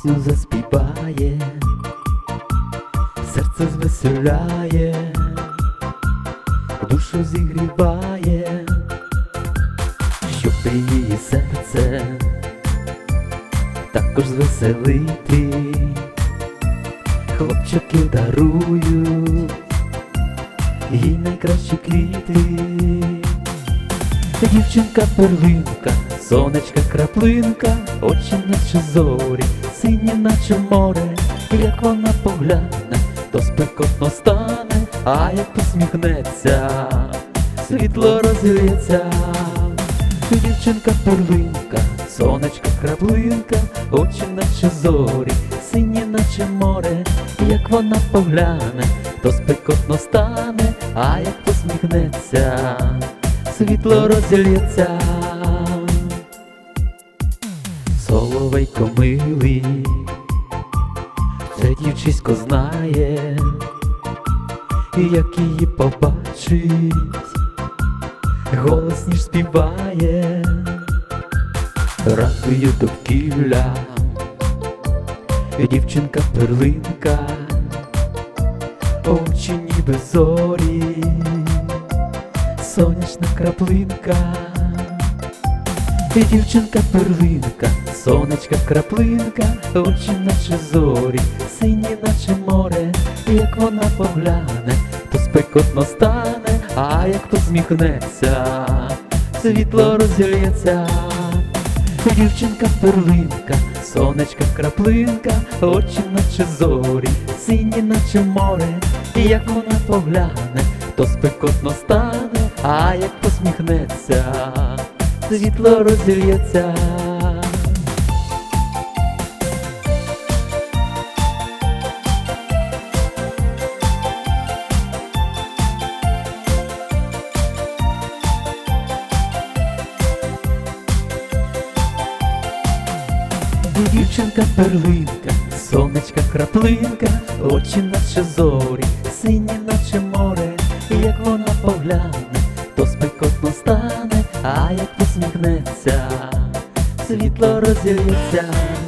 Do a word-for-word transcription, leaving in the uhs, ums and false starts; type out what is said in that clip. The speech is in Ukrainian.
пісню заспіває, серце звеселяє, душу зігріває, щоб її серце також звеселити. Хлопчики дарують їй найкращі квіти. Дівчинка-перлинка, сонечка краплинка, очі наче зорі, сині наче море. Як вона погляне, то спекотно стане, а як посміхнеться, світло розілється. Дівчинка-перлинка, сонечка краплинка, очі наче зорі, сині наче море. Як вона погляне, то спекотно стане, а як посміхнеться, світло розілється. Соловейко милий, це дівчисько знає, і як її побачить, голосніш співає, радує довкілля. Дівчинка-перлинка, очі ніби зорі, сонячна краплинка. Дівчинка-перлинка, сонечка краплинка, очі наче зорі, сині наче море. Як вона погляне, то спекотно стане, а як посміхнеться, світло розілється. Дівчинка-перлинка, сонечка краплинка, очі наче зорі, сині наче море. Як вона погляне, то спекотно стане, а як посміхнеться, світло розілється. Дівчинка-перлинка, сонечка краплинка, очі наче зорі, сині наче море. Як вона погляне, то спекотно стане, а як посміхнеться, світло розілється.